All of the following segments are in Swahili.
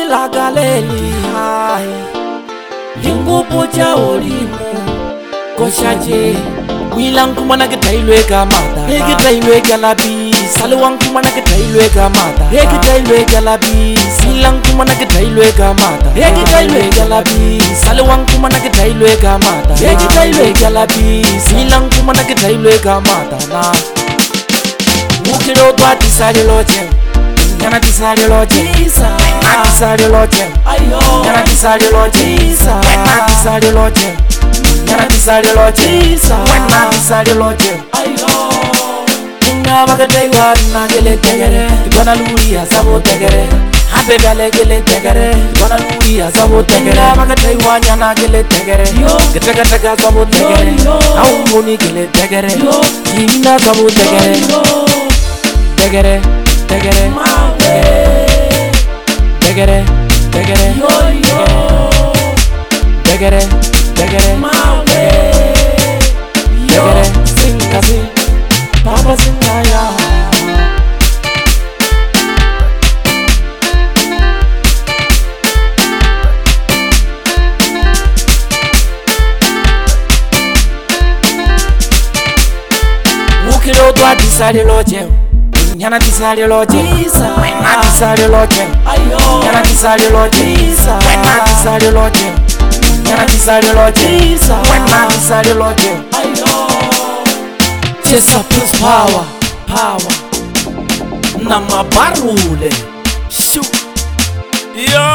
lagaleli hai lingupu cha olimu kochaje wilang kumana ke tailwe ka mata ke tailwe ka labi salwang kumana ke tailwe ka mata ke tailwe ka labi silang kumana ke tailwe ka mata ke tailwe ka labi salwang kumana ke tailwe ka mata ke tailwe ka labi silang kumana ke tailwe ka mata na mukiro twa tisale loje yana tisale loje na tisale loje ayo yana tisale loje na tisale loje yana tisale loje na tisale loje ayo inga bagadai warna gele tegere gona luya sabo tegere habe gale gele tegere gona luya sabo tegere bagadai wanyana gele tegere getaga taga sabo tegere au muni gele tegere inna sabo tegere tegere tegere tegere tegere yo yo tegere tegere tegere singasi papa singaya mukiro twa tisale loje yana tisale loje na tisale loje ayo yana tisale loje na tisale loje yana tisale loje na tisale loje ayo chesa plus power na mabarule shu yo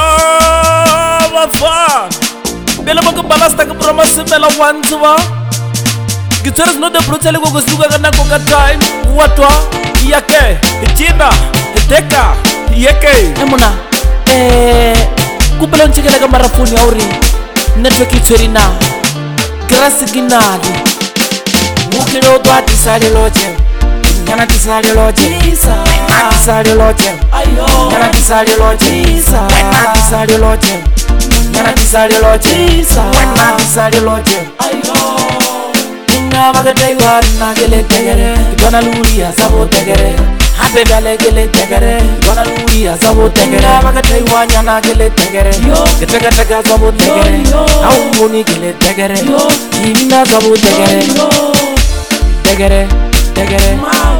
wafan bela baka balasta ka promise bela wanzwa gitsares no de brutal go suga kana ko ka time watwa yake china teka yake emuna kupela nchikela ka marafuni auri network itserina grass ginali mukiro twa tisale loje yana tisale loje na tisale loje ayo yana tisale loje na tisale loje yana tisale loje na tisale loje ayo inga bagadai warna gele tegere gona luya sabo tegere habe gale gele tegere gona luya sabo tegere bagadai wanyana gele tegere getaga taga sabo tegere au muni gele tegere inna sabo tegere tegere tegere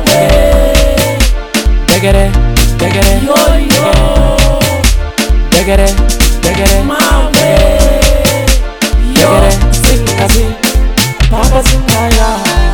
tegere tegere yo yo tegere tegere tegere singasi papa singaya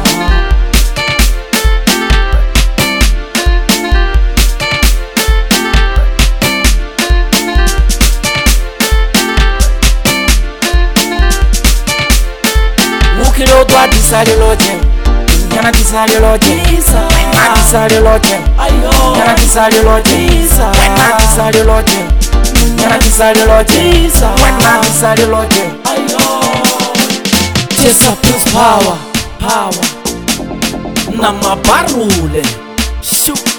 mukiro twa tisale loje yana tisale loje na tisale loje ayo yana tisale loje na tisale loje yana tisale loje na tisale loje ayo chesa plus power na mabarule shu